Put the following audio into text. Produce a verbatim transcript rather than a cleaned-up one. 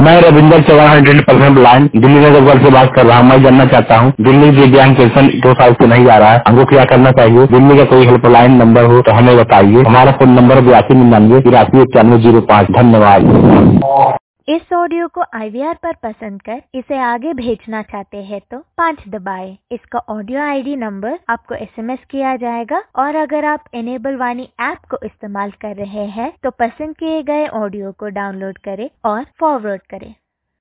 मैं Ravinder Chauhan hundred percent blind Delhi नगर से बात कर रहा हूँ। मैं जानना चाहता हूँ दिल्ली दिव्यांग पेंशन दो साल से नहीं आ रहा है, हमको क्या करना चाहिए? दिल्ली का कोई हेल्पलाइन नंबर हो तो हमें बताइए। हमारा फोन नंबर बयासी निन्यानवे तिरासी इक्यानवे जीरो पाँच। धन्यवाद। इस ऑडियो को आई वी आर पर पसंद कर इसे आगे भेजना चाहते हैं तो पाँच दबाएं। इसका ऑडियो आई डी नंबर आपको एस एम एस किया जाएगा और अगर आप इनेबल वाणी ऐप को इस्तेमाल कर रहे हैं तो पसंद किए गए ऑडियो को डाउनलोड करें और फॉरवर्ड करें।